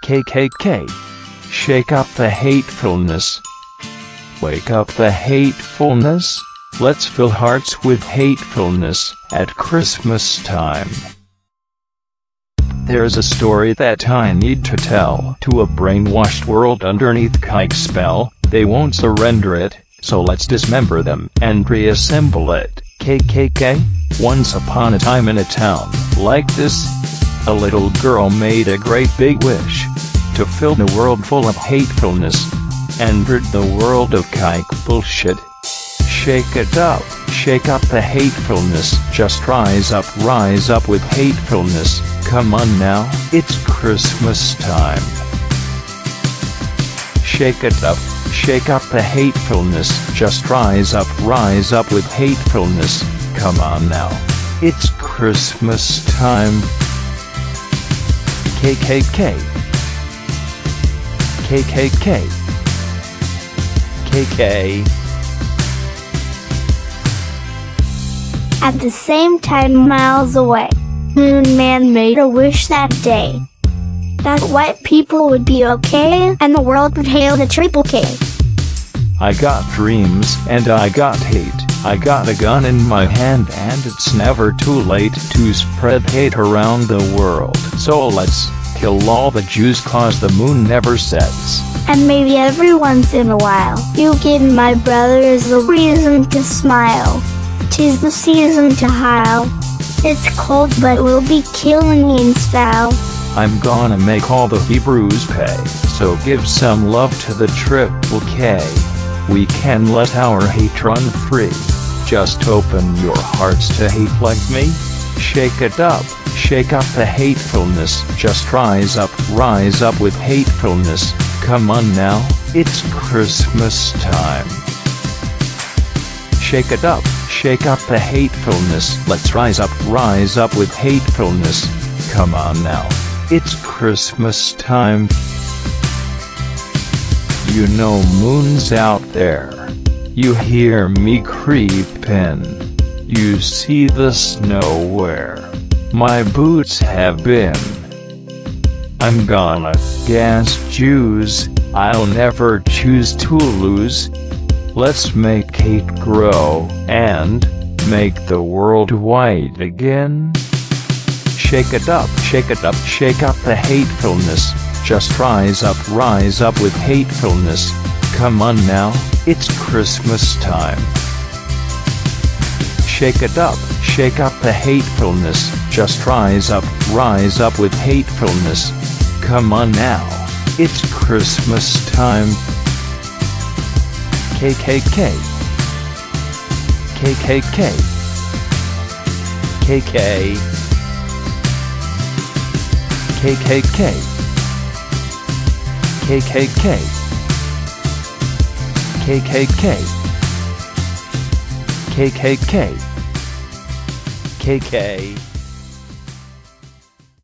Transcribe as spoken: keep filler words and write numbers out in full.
K K K. Shake up the hatefulness. Wake up the hatefulness. Let's fill hearts with hatefulness at Christmas time. There's a story that I need to tell to a brainwashed world underneath Kike's spell. They won't surrender it, so let's dismember them and reassemble it. K K K. Once upon a time in a town like this, a little girl made a great big wish to fill the world full of hatefulness and rid the world of Kike bullshit. Shake it up, shake up the hatefulness. Just rise up, rise up with hatefulness. Come on now, it's Christmas time. Shake it up, shake up the hatefulness. Just rise up, rise up with hatefulness. Come on now, it's Christmas time. K K K. K K K. K K. At the same time miles away, Moon Man made a wish that day that white people would be okay and the world would hail the triple K. I got dreams and I got hate. I got a gun in my hand and it's never too late to spread hate around the world. So let's kill all the Jews cause the moon never sets. And maybe every once in a while, you give my brothers a reason to smile. 'Tis the season to howl. It's cold but we'll be killing in style. I'm gonna make all the Hebrews pay, so give some love to the triple K. We can let our hate run free. Just open your hearts to hate like me. Shake it up, shake up the hatefulness. Just rise up, rise up with hatefulness. Come on now, it's Christmas time. Shake it up, shake up the hatefulness. Let's rise up, rise up with hatefulness. Come on now, it's Christmas time. You know moon's out there. You hear me creepin'. You see the snow where my boots have been. I'm gonna gas Jews. I'll never choose to lose. Let's make hate grow and make the world white again. Shake it up, shake it up, shake up the hatefulness. Just rise up, rise up with hatefulness. Come on now, it's Christmas time. Shake it up, shake up the hatefulness. Just rise up, rise up with hatefulness. Come on now, it's Christmas time. K K K. K K K. K K. K K K. K K K. K K K. K K K. K K.